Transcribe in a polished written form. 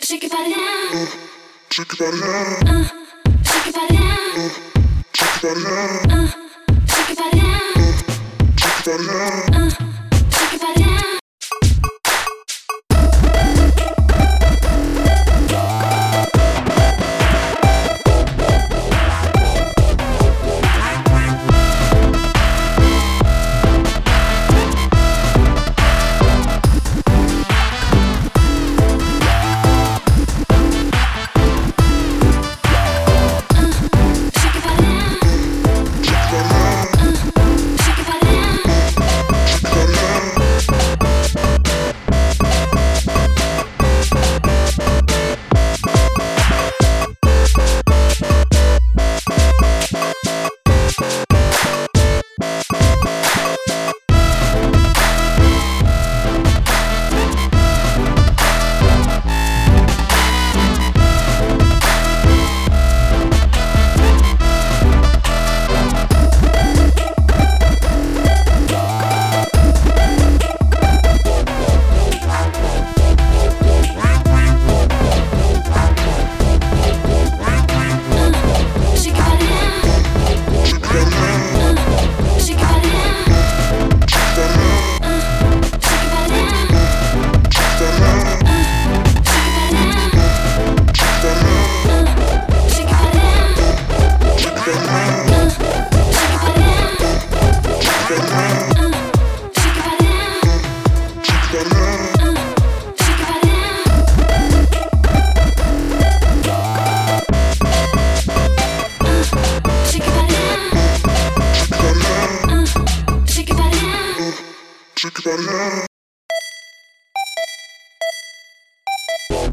Shake your body down. Shake your body down. Shake your body down. Shake your body down. Shake your body down. Shake your body down. Shake your body down. Shake your body down.